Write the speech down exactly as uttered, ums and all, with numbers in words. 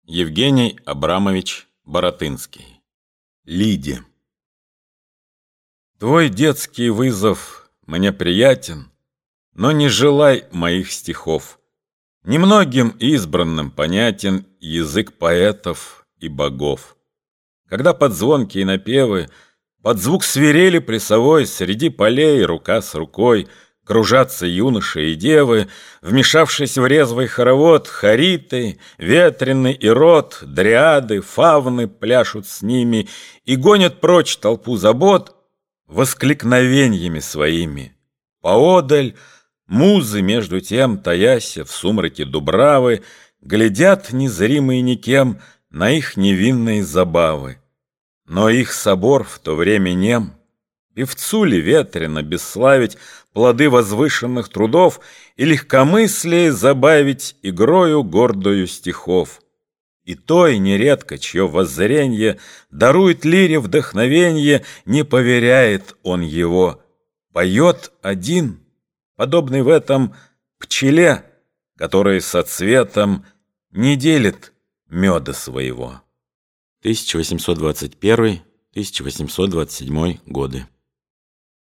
Евгений Абрамович Баратынский. Лиде. Твой детский вызов мне приятен, но не желай моих стихов. Немногим избранным понятен язык поэтов и богов. Когда под звонкие напевы, под звук свирели плясовой, среди полей рука с рукой кружатся юноши и девы, вмешавшись в резвый хоровод, хариты, ветреный и род, дриады, фавны пляшут с ними и гонят прочь толпу забот воскликновениями своими. Поодаль музы, между тем, таяся в сумраке дубравы, глядят, незримые никем, на их невинные забавы. Но их собор в то время нем. Певцу ли ветрено бесславить плоды возвышенных трудов и легкомыслие забавить игрою гордою стихов? И той нередко, чье воззренье дарует лире вдохновенье, не поверяет он его. Поет один, подобный в этом пчеле, который со цветом не делит меда своего. тысяча восемьсот двадцать первый — тысяча восемьсот двадцать седьмой годы.